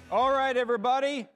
All right, everybody.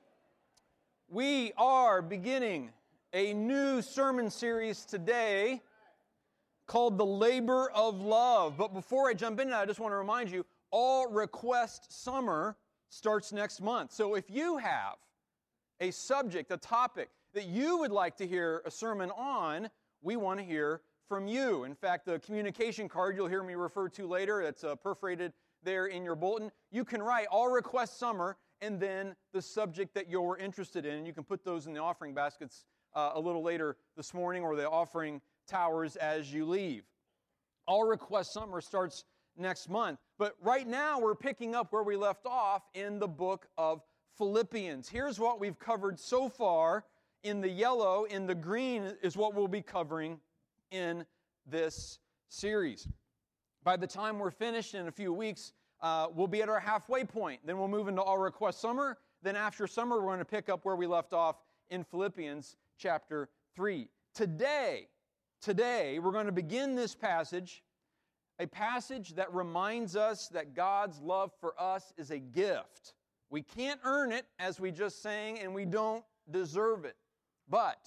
We are beginning a new sermon series today called The Labor of Love. But before I jump into that, I just want to remind you, All Request Summer starts next month. So if you have a subject, a topic that you would like to hear a sermon on, we want to hear from you. In fact, the communication card you'll hear me refer to later, that's perforated there in your bulletin, you can write All Request Summer and then the subject that you're interested in. And you can put those in the offering baskets a little later this morning or the offering towers as you leave. All Request Summer starts next month. But right now we're picking up where we left off in the book of Philippians. Here's what we've covered so far. In the yellow, in the green is what we'll be covering in this series. By the time we're finished in a few weeks, we'll be at our halfway point. Then we'll move into All Request Summer. Then after summer, we're going to pick up where we left off in Philippians chapter 3. Today, we're going to begin this passage, a passage that reminds us that God's love for us is a gift. We can't earn it, as we just sang, and we don't deserve it. But,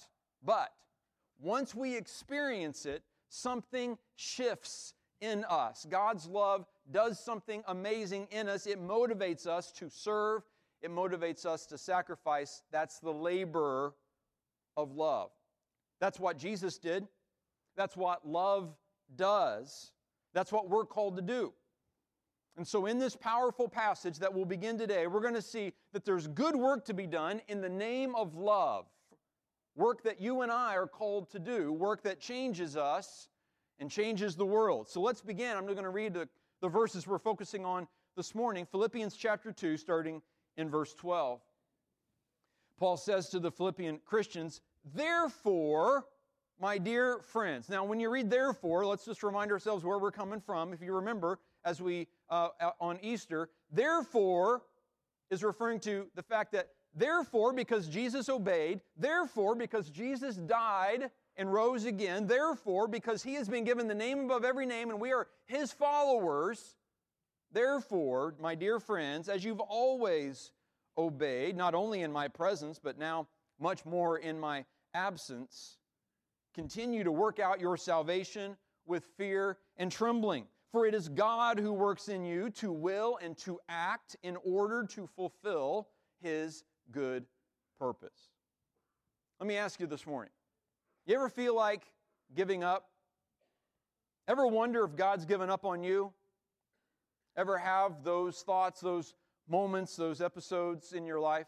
once we experience it, something shifts in us. God's love does something amazing in us. It motivates us to serve. It motivates us to sacrifice. That's the labor of love. That's what Jesus did. That's what love does. That's what we're called to do. And so in this powerful passage that we'll begin today, we're going to see that there's good work to be done in the name of love. Work that you and I are called to do. Work that changes us and changes the world. So let's begin. I'm going to read the verses we're focusing on this morning. Philippians chapter 2, starting in verse 12. Paul says to the Philippian Christians, "Therefore, my dear friends." Now, when you read therefore, let's just remind ourselves where we're coming from. If you remember, as we, on Easter, therefore is referring to the fact that therefore, because Jesus obeyed, therefore, because Jesus died and rose again, therefore, because He has been given the name above every name and we are His followers, therefore, my dear friends, as you've always obeyed, not only in my presence, but now much more in my absence, continue to work out your salvation with fear and trembling. For it is God who works in you to will and to act in order to fulfill His good purpose. Let me ask you this morning, you ever feel like giving up? Ever wonder if God's given up on you? Ever have those thoughts, those moments, those episodes in your life?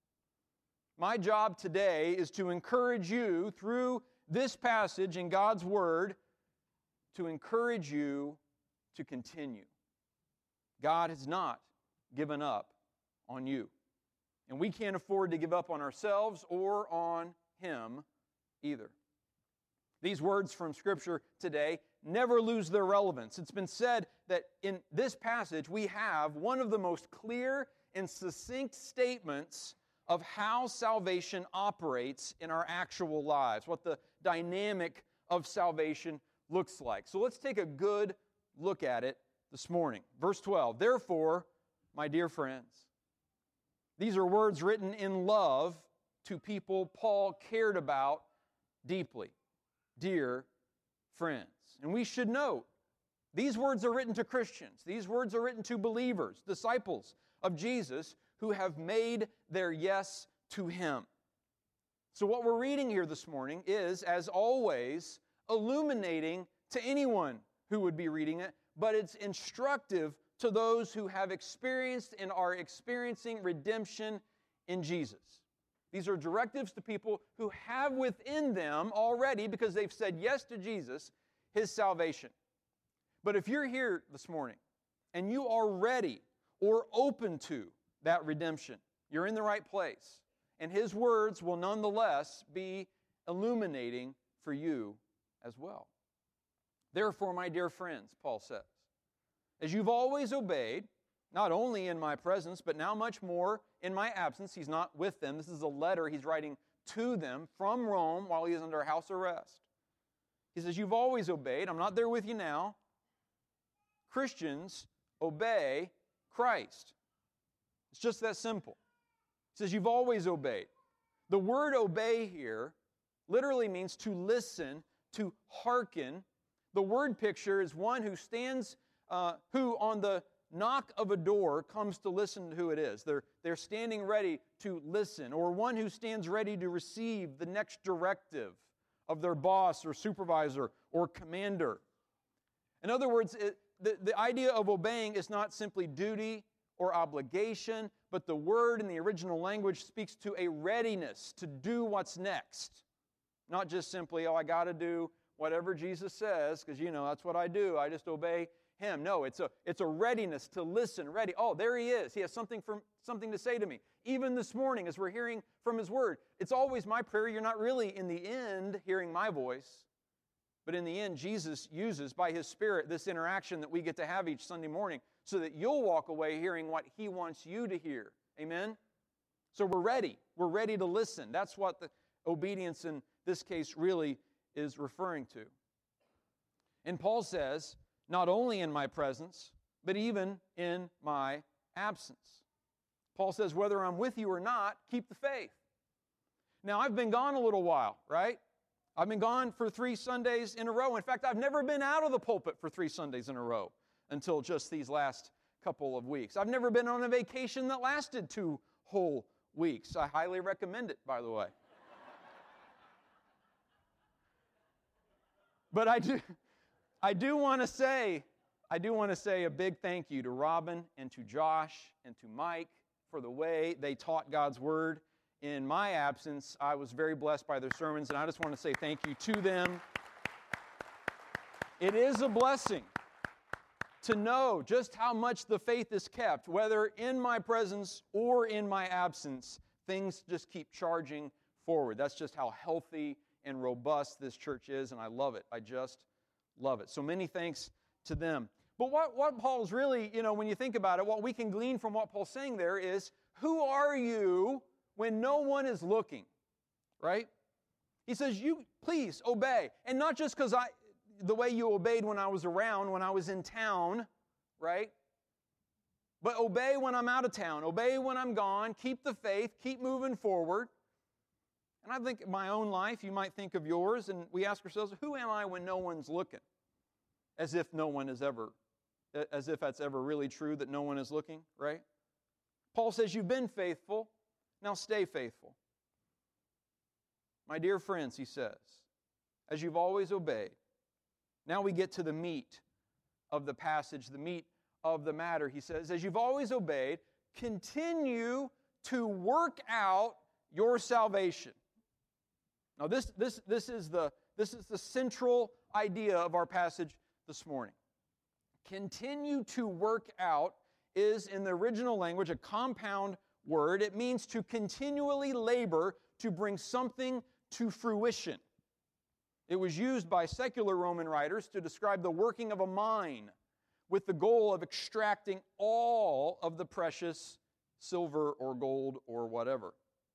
My job today is to encourage you through this passage in God's Word, to encourage you to continue. God has not given up on you. And we can't afford to give up on ourselves or on Him either. These words from Scripture today never lose their relevance. It's been said that in this passage we have one of the most clear and succinct statements of how salvation operates in our actual lives, what the dynamic of salvation looks like. So let's take a good look at it this morning. Verse 12, "Therefore, my dear friends," these are words written in love to people Paul cared about deeply. Dear friends. And we should note, these words are written to Christians. These words are written to believers, disciples of Jesus, who have made their yes to Him. So what we're reading here this morning is, as always, illuminating to anyone who would be reading it, but it's instructive to those who have experienced and are experiencing redemption in Jesus. These are directives to people who have within them already, because they've said yes to Jesus, His salvation. But if you're here this morning and you are ready or open to that redemption, you're in the right place. And His words will nonetheless be illuminating for you as well. "Therefore, my dear friends," Paul says, "as you've always obeyed, not only in my presence, but now much more in my absence." He's not with them. This is a letter he's writing to them from Rome while he is under house arrest. He says, "You've always obeyed. I'm not there with you now. Christians obey Christ." It's just that simple. He says, you've always obeyed. The word obey here literally means to listen, to hearken. The word picture is one who stands, who on the knock of a door comes to listen to who it is. They're standing ready to listen, or one who stands ready to receive the next directive of their boss or supervisor or commander. In other words, the idea of obeying is not simply duty or obligation, but the word in the original language speaks to a readiness to do what's next. Not just simply, I got to do whatever Jesus says, because that's what I do. I just obey Him. No, it's a readiness to listen, ready. Oh, there He is. He has something to say to me. Even this morning, as we're hearing from His Word, it's always my prayer. You're not really, in the end, hearing my voice. But in the end, Jesus uses, by His Spirit, this interaction that we get to have each Sunday morning so that you'll walk away hearing what He wants you to hear. Amen? So we're ready. We're ready to listen. That's what the obedience in this case really is referring to. And Paul says, not only in my presence, but even in my absence. Paul says, whether I'm with you or not, keep the faith. Now, I've been gone a little while, right? I've been gone for 3 Sundays in a row. In fact, I've never been out of the pulpit for 3 Sundays in a row until just these last couple of weeks. I've never been on a vacation that lasted 2 whole weeks. I highly recommend it, by the way. But I do want to say a big thank you to Robin and to Josh and to Mike for the way they taught God's Word. In my absence, I was very blessed by their sermons, and I just want to say thank you to them. It is a blessing to know just how much the faith is kept, whether in my presence or in my absence. Things just keep charging forward. That's just how healthy and robust this church is, and I love it. I just love it. So many thanks to them. But what Paul's really, when you think about it, what we can glean from what Paul's saying there is, who are you when no one is looking, right? He says, you please obey. And not just because the way you obeyed when I was around, when I was in town, right? But obey when I'm out of town. Obey when I'm gone. Keep the faith. Keep moving forward. And I think in my own life, you might think of yours, and we ask ourselves, who am I when no one's looking? As if that's ever really true, that no one is looking, right? Paul says, you've been faithful. Now stay faithful. My dear friends, he says, as you've always obeyed. Now we get to the meat of the passage, the meat of the matter. He says, as you've always obeyed, continue to work out your salvation. Now this is the central idea of our passage this morning. Continue to work out is, in the original language, a compound word. It means to continually labor to bring something to fruition. It was used by secular Roman writers to describe the working of a mine with the goal of extracting all of the precious silver or gold or whatever.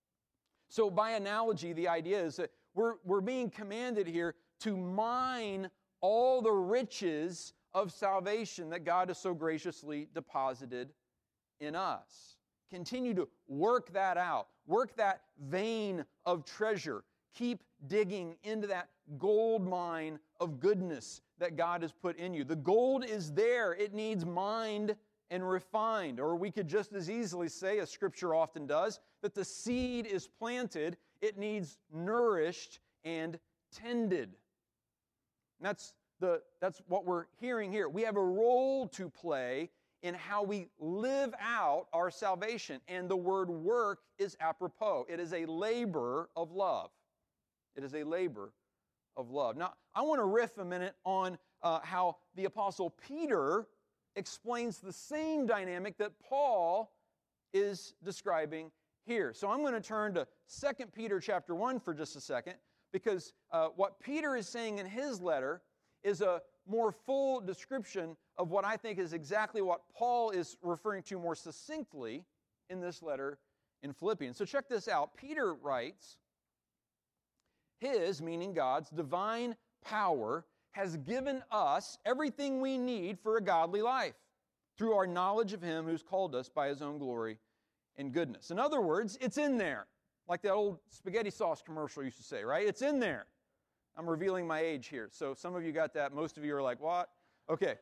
So by analogy, the idea is that we're being commanded here to mine all the riches of salvation that God has so graciously deposited in us. Continue to work that out. Work that vein of treasure. Keep digging into that gold mine of goodness that God has put in you. The gold is there. It needs mined and refined. Or we could just as easily say, as Scripture often does, that the seed is planted. It needs nourished and tended. And that's what we're hearing here. We have a role to play in how we live out our salvation. And the word work is apropos. It is a labor of love. It is a labor of love. Now, I want to riff a minute on how the Apostle Peter explains the same dynamic that Paul is describing here. So I'm going to turn to 2 Peter chapter 1 for just a second, because what Peter is saying in his letter is a more full description of what I think is exactly what Paul is referring to more succinctly in this letter in Philippians. So check this out. Peter writes, His, meaning God's, divine power has given us everything we need for a godly life through our knowledge of Him who's called us by His own glory and goodness. In other words, it's in there. Like that old spaghetti sauce commercial used to say, right? It's in there. I'm revealing my age here. So some of you got that. Most of you are like, what? Okay.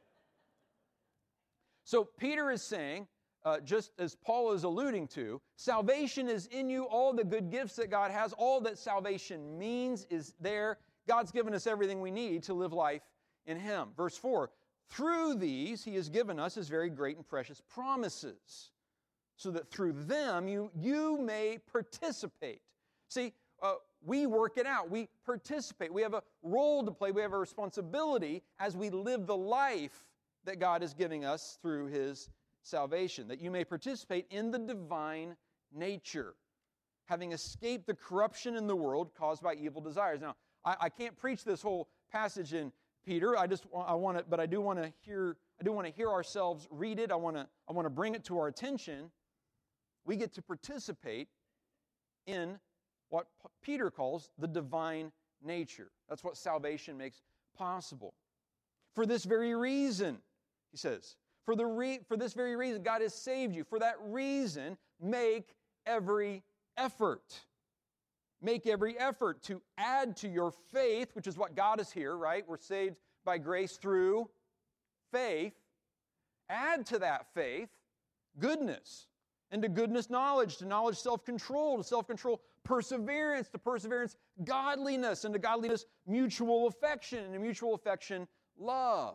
So Peter is saying, just as Paul is alluding to, salvation is in you. All the good gifts that God has, all that salvation means is there. God's given us everything we need to live life in Him. Verse 4, through these He has given us His very great and precious promises, so that through them you may participate. See, we work it out. We participate. We have a role to play. We have a responsibility as we live the life that God is giving us through His salvation, that you may participate in the divine nature, having escaped the corruption in the world caused by evil desires. Now, I can't preach this whole passage in Peter. I do want to hear ourselves read it. I want to bring it to our attention. We get to participate in what Peter calls the divine nature. That's what salvation makes possible. For this very reason, he says, for this very reason, God has saved you. For that reason, make every effort. Make every effort to add to your faith, which is what got us here, right? We're saved by grace through faith. Add to that faith goodness. And to goodness, knowledge. To knowledge, self-control. To self-control, perseverance. To perseverance, godliness. And to godliness, mutual affection. And to mutual affection, love.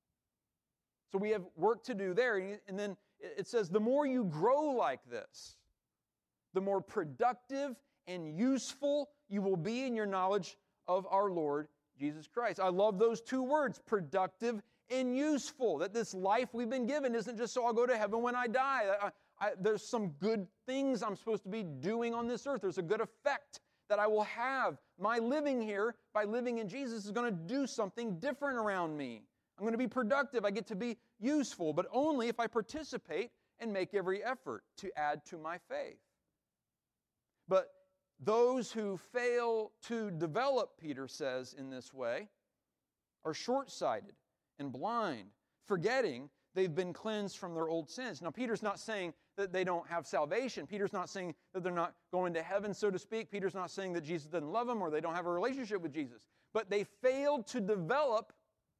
So we have work to do there. And then it says, the more you grow like this, the more productive and useful you will be in your knowledge of our Lord Jesus Christ. I love those two words, productive and useful. That this life we've been given isn't just so I'll go to heaven when I die. There's some good things I'm supposed to be doing on this earth. There's a good effect that I will have. My living here, by living in Jesus, is going to do something different around me. I'm going to be productive. I get to be useful, but only if I participate and make every effort to add to my faith. But those who fail to develop, Peter says in this way, are short-sighted and blind, forgetting they've been cleansed from their old sins. Now, Peter's not saying that they don't have salvation. Peter's not saying that they're not going to heaven, so to speak. Peter's not saying that Jesus doesn't love them or they don't have a relationship with Jesus. But they failed to develop,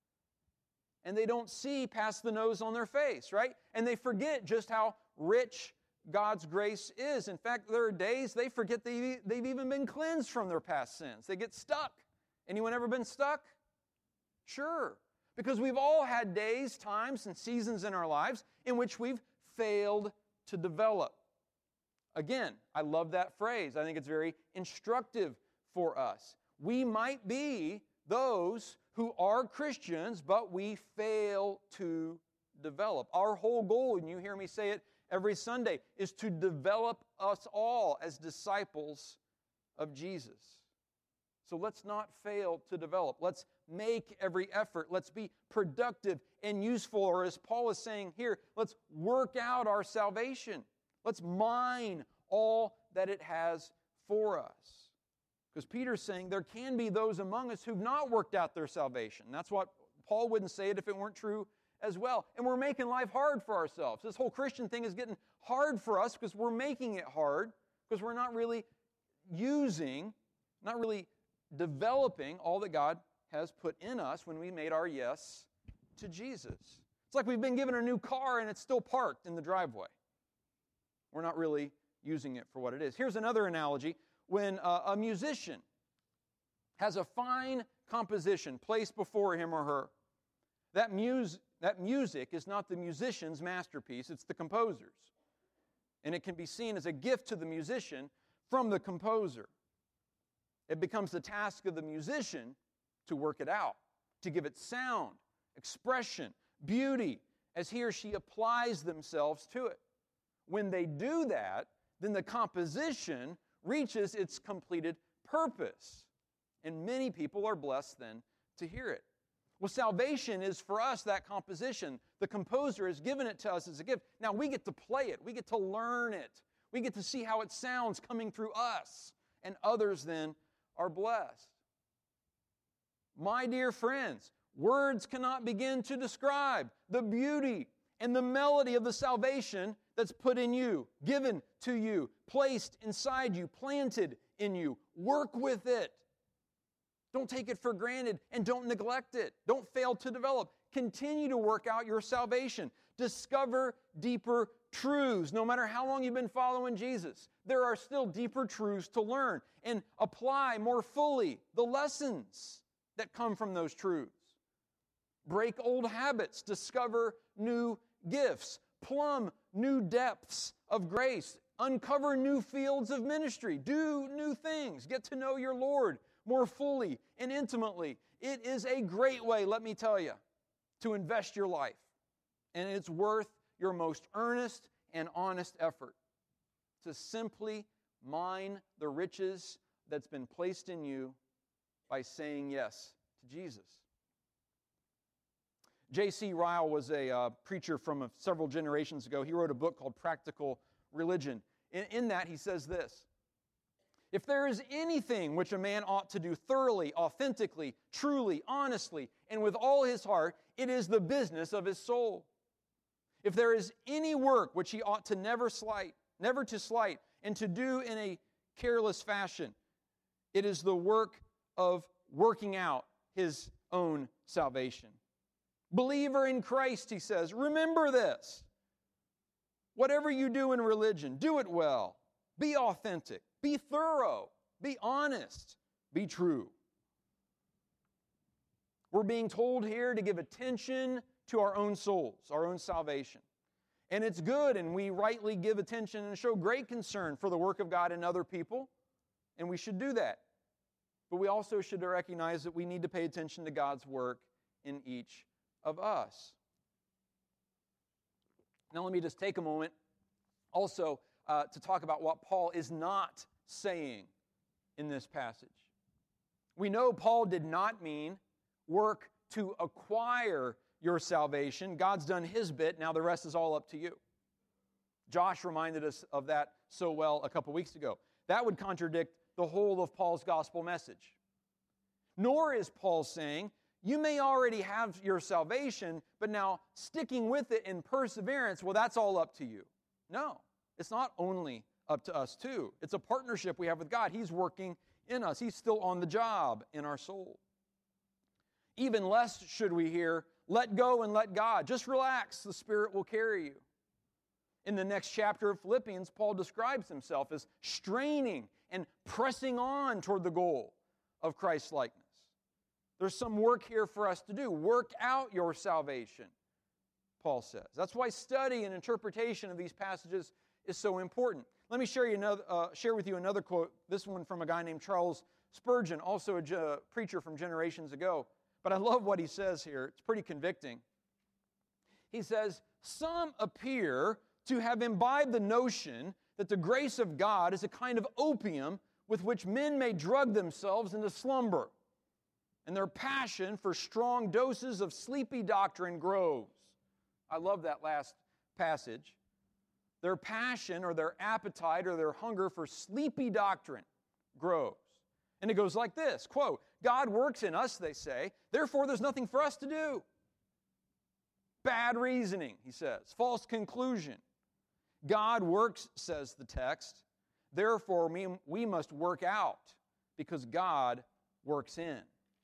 and they don't see past the nose on their face, right? And they forget just how rich God's grace is. In fact, there are days they forget they've even been cleansed from their past sins. They get stuck. Anyone ever been stuck? Sure. Because we've all had days, times, and seasons in our lives in which we've failed to develop. Again, I love that phrase. I think it's very instructive for us. We might be those who are Christians, but we fail to develop. Our whole goal, and you hear me say it every Sunday, is to develop us all as disciples of Jesus. So let's not fail to develop. Let's make every effort. Let's be productive and useful. Or as Paul is saying here, let's work out our salvation. Let's mine all that it has for us. Because Peter's saying there can be those among us who've not worked out their salvation. That's what Paul wouldn't say it if it weren't true as well. And we're making life hard for ourselves. This whole Christian thing is getting hard for us because we're making it hard, because we're not really not really developing all that God has put in us when we made our yes to Jesus. It's like we've been given a new car and it's still parked in the driveway. We're not really using it for what it is. Here's another analogy. When a musician has a fine composition placed before him or her, that music is not the musician's masterpiece, it's the composer's. And it can be seen as a gift to the musician from the composer. It becomes the task of the musician to work it out, to give it sound, expression, beauty, as he or she applies themselves to it. When they do that, then the composition reaches its completed purpose. And many people are blessed then to hear it. Well, salvation is for us that composition. The composer has given it to us as a gift. Now we get to play it. We get to learn it. We get to see how it sounds coming through us. And others then are blessed. My dear friends, words cannot begin to describe the beauty and the melody of the salvation that's put in you, given to you, placed inside you, planted in you. Work with it. Don't take it for granted and don't neglect it. Don't fail to develop. Continue to work out your salvation. Discover deeper truths. No matter how long you've been following Jesus, there are still deeper truths to learn and apply more fully the lessons that come from those truths. Break old habits. Discover new gifts. Plumb new depths of grace. Uncover new fields of ministry. Do new things. Get to know your Lord more fully and intimately. It is a great way, let me tell you, to invest your life. And it's worth your most earnest and honest effort to simply mine the riches that's been placed in you by saying yes to Jesus. J.C. Ryle was a preacher from several generations ago. He wrote a book called Practical Religion. In that, he says this: if there is anything which a man ought to do thoroughly, authentically, truly, honestly, and with all his heart, it is the business of his soul. If there is any work which he ought to never to slight, and to do in a careless fashion, it is the work of working out his own salvation. Believer in Christ, he says, remember this. Whatever you do in religion, do it well. Be authentic. Be thorough. Be honest. Be true. We're being told here to give attention to our own souls, our own salvation. And it's good, and we rightly give attention and show great concern for the work of God in other people, and we should do that. But we also should recognize that we need to pay attention to God's work in each of us. Now let me just take a moment also to talk about what Paul is not saying in this passage. We know Paul did not mean work to acquire your salvation. God's done his bit, now the rest is all up to you. Josh reminded us of that so well a couple weeks ago. That would contradict the whole of Paul's gospel message. Nor is Paul saying, you may already have your salvation, but now sticking with it in perseverance, well, that's all up to you. No, it's not only up to us too. It's a partnership we have with God. He's working in us. He's still on the job in our soul. Even less should we hear, let go and let God. Just relax, the Spirit will carry you. In the next chapter of Philippians, Paul describes himself as straining and pressing on toward the goal of Christ's likeness. There's some work here for us to do. Work out your salvation, Paul says. That's why study and interpretation of these passages is so important. Let me share with you another quote, this one from a guy named Charles Spurgeon, also a preacher from generations ago. But I love what he says here. It's pretty convicting. He says, some appear to have imbibed the notion that the grace of God is a kind of opium with which men may drug themselves into slumber, and their passion for strong doses of sleepy doctrine grows. I love that last passage. Their passion or their appetite or their hunger for sleepy doctrine grows. And it goes like this, quote, God works in us, they say, therefore there's nothing for us to do. Bad reasoning, he says, false conclusion. God works, says the text, therefore we must work out because God works in.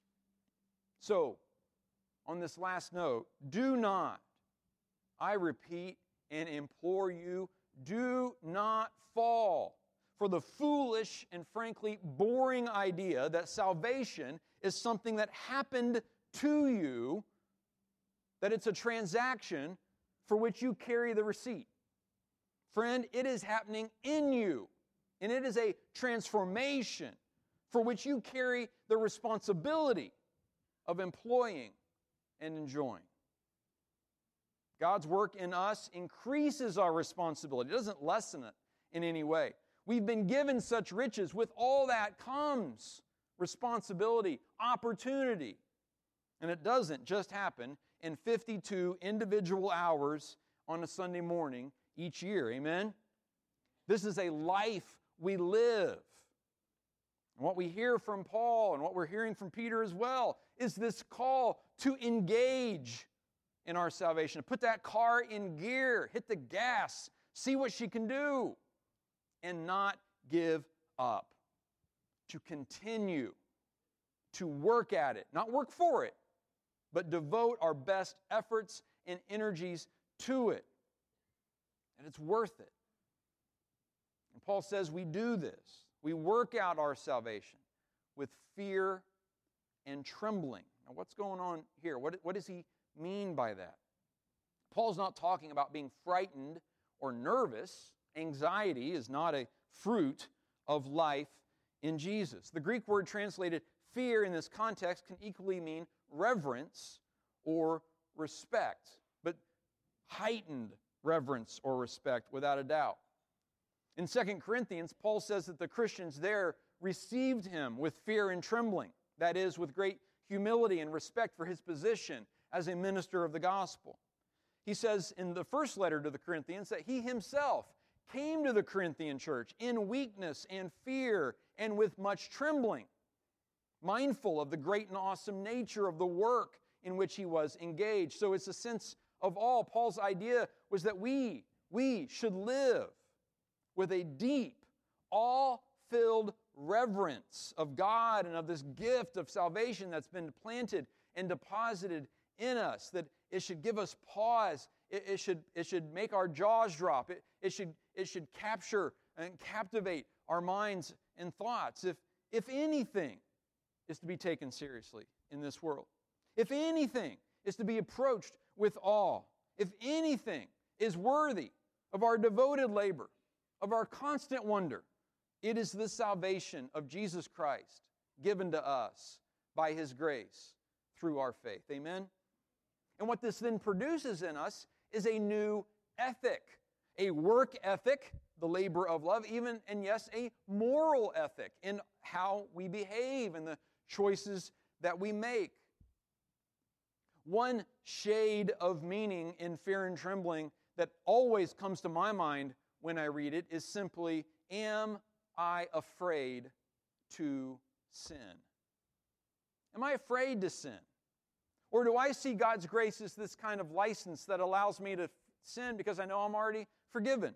So, on this last note, do not, I repeat and implore you, do not fall for the foolish and frankly boring idea that salvation is something that happened to you, that it's a transaction for which you carry the receipt. Friend, it is happening in you, and it is a transformation for which you carry the responsibility of employing and enjoying. God's work in us increases our responsibility. It doesn't lessen it in any way. We've been given such riches. With all that comes responsibility, opportunity. And it doesn't just happen in 52 individual hours on a Sunday morning each year. Amen? This is a life we live. And what we hear from Paul and what we're hearing from Peter as well is this call to engage in our salvation. Put that car in gear, hit the gas, see what she can do, and not give up. To continue to work at it, not work for it, but devote our best efforts and energies to it. And it's worth it. And Paul says we do this. We work out our salvation with fear and trembling. Now, what's going on here? What does he mean by that? Paul's not talking about being frightened or nervous. Anxiety is not a fruit of life in Jesus. The Greek word translated fear in this context can equally mean reverence or respect, but heightened reverence or respect without a doubt. In 2 Corinthians, Paul says that the Christians there received him with fear and trembling, that is, with great humility and respect for his position as a minister of the gospel. He says in the first letter to the Corinthians that he himself came to the Corinthian church in weakness and fear and with much trembling, mindful of the great and awesome nature of the work in which he was engaged. So it's a sense of awe. Paul's idea was that we should live with a deep, awe-filled reverence of God and of this gift of salvation that's been planted and deposited in us, that it should give us pause. It should make our jaws drop. It should capture and captivate our minds and thoughts. If anything is to be taken seriously in this world, if anything is to be approached with awe, if anything is worthy of our devoted labor, of our constant wonder, it is the salvation of Jesus Christ given to us by His grace through our faith. Amen? And what this then produces in us is a new ethic, a work ethic, the labor of love, even, and yes, a moral ethic in how we behave and the choices that we make. One shade of meaning in fear and trembling that always comes to my mind when I read it is simply, am I afraid to sin? Am I afraid to sin? Or do I see God's grace as this kind of license that allows me to sin because I know I'm already forgiven?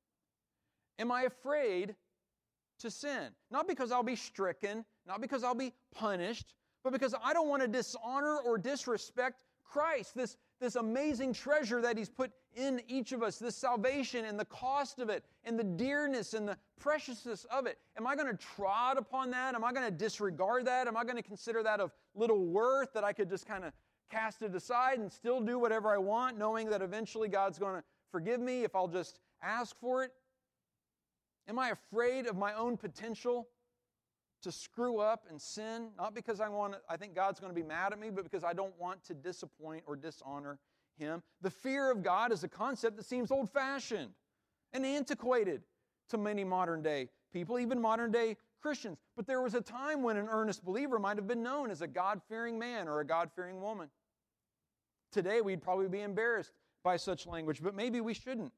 Am I afraid to sin? Not because I'll be stricken, not because I'll be punished, but because I don't want to dishonor or disrespect Christ, this amazing treasure that He's put in each of us, this salvation and the cost of it, and the dearness and the preciousness of it. Am I going to trod upon that? Am I going to disregard that? Am I going to consider that of little worth, that I could just kind of cast it aside and still do whatever I want, knowing that eventually God's going to forgive me if I'll just ask for it? Am I afraid of my own potential to screw up and sin? Not because I think God's going to be mad at me, but because I don't want to disappoint or dishonor Him. The fear of God is a concept that seems old-fashioned and antiquated to many modern-day people, even modern-day Christians. But there was a time when an earnest believer might have been known as a God-fearing man or a God-fearing woman. Today, we'd probably be embarrassed by such language, but maybe we shouldn't.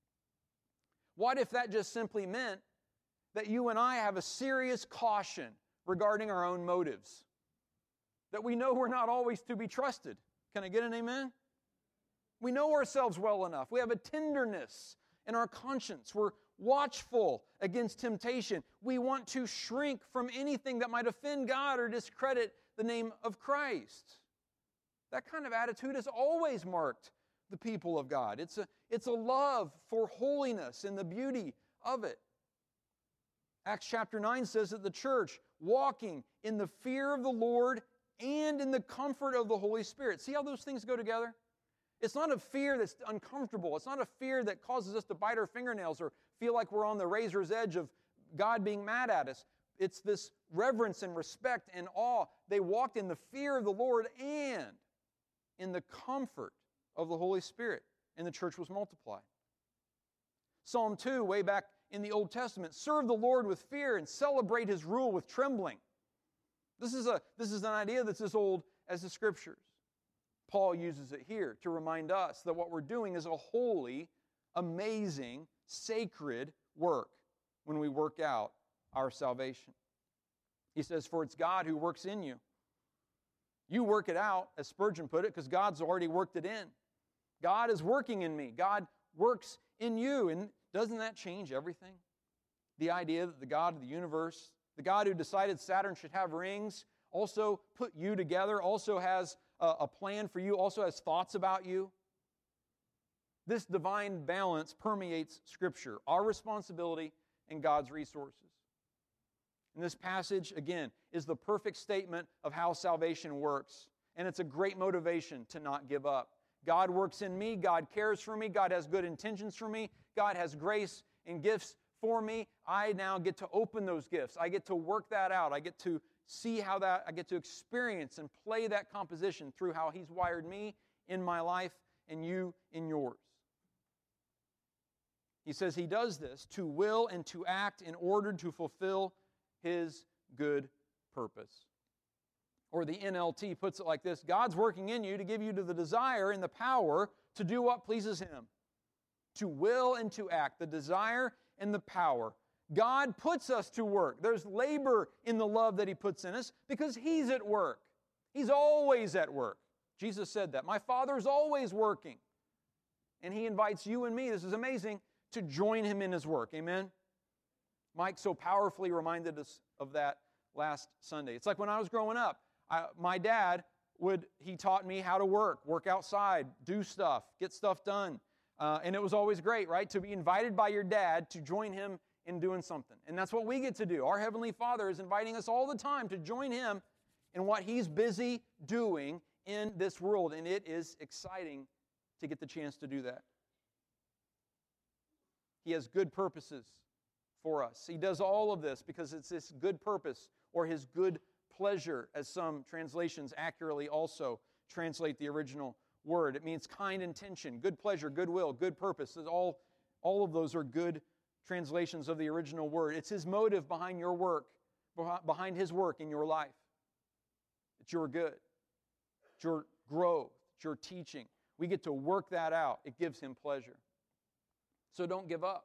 What if that just simply meant that you and I have a serious caution regarding our own motives? That we know we're not always to be trusted. Can I get an amen? We know ourselves well enough. We have a tenderness in our conscience. We're watchful against temptation. We want to shrink from anything that might offend God or discredit the name of Christ. That kind of attitude has always marked the people of God. It's a love for holiness and the beauty of it. Acts chapter 9 says that the church, walking in the fear of the Lord and in the comfort of the Holy Spirit. See how those things go together? It's not a fear that's uncomfortable. It's not a fear that causes us to bite our fingernails or feel like we're on the razor's edge of God being mad at us. It's this reverence and respect and awe. They walked in the fear of the Lord and in the comfort of the Holy Spirit, and the church was multiplied. Psalm 2, way back in the Old Testament, serve the Lord with fear and celebrate His rule with trembling. This is an idea that's as old as the Scriptures. Paul uses it here to remind us that what we're doing is a holy, amazing, sacred work when we work out our salvation. He says, for it's God who works in you. You work it out, as Spurgeon put it, because God's already worked it in. God is working in me. God works in you. And doesn't that change everything? The idea that the God of the universe, the God who decided Saturn should have rings, also put you together, also has a plan for you, also has thoughts about you. This divine balance permeates Scripture, our responsibility and God's resources. And this passage, again, is the perfect statement of how salvation works. And it's a great motivation to not give up. God works in me. God cares for me. God has good intentions for me. God has grace and gifts for me. I now get to open those gifts. I get to work that out. I get to see how that, I get to experience and play that composition through how He's wired me in my life and you in yours. He says He does this to will and to act in order to fulfill His good purpose. Or the NLT puts it like this: God's working in you to give you the desire and the power to do what pleases Him. To will and to act, the desire and the power. God puts us to work. There's labor in the love that He puts in us because He's at work. He's always at work. Jesus said that. My Father's always working. And He invites you and me, this is amazing, to join Him in His work. Amen? Mike so powerfully reminded us of that last Sunday. It's like when I was growing up, my dad he taught me how to work outside, do stuff, get stuff done. And it was always great, right? To be invited by your dad to join him in doing something. And that's what we get to do. Our Heavenly Father is inviting us all the time to join Him in what He's busy doing in this world. And it is exciting to get the chance to do that. He has good purposes for us. He does all of this because it's His good purpose or His good pleasure, as some translations accurately also translate the original word. It means kind intention, good pleasure, goodwill, good purpose. All of those are good translations of the original word. It's His motive behind your work, behind His work in your life. It's your good. It's your growth. It's your teaching. We get to work that out. It gives Him pleasure. So don't give up.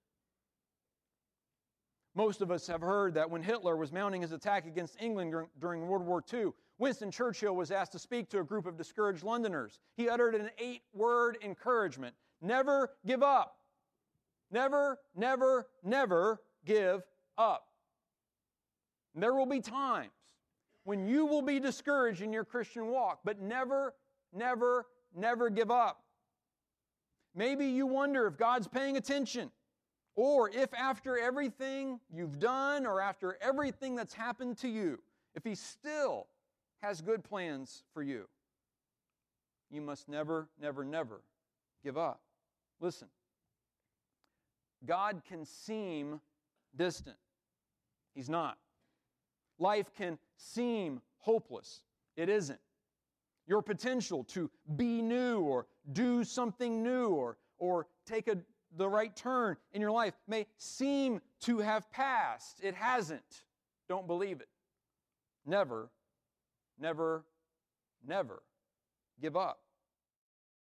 Most of us have heard that when Hitler was mounting his attack against England during World War II, Winston Churchill was asked to speak to a group of discouraged Londoners. He uttered an 8-word encouragement: never give up. Never, never, never give up. And there will be times when you will be discouraged in your Christian walk, but never, never, never give up. Maybe you wonder if God's paying attention, or if after everything you've done or after everything that's happened to you, if He still has good plans for you. You must never, never, never give up. Listen, God can seem distant. He's not. Life can seem hopeless. It isn't. Your potential to be new or do something new or take the right turn in your life may seem to have passed. It hasn't. Don't believe it. Never, never, never give up.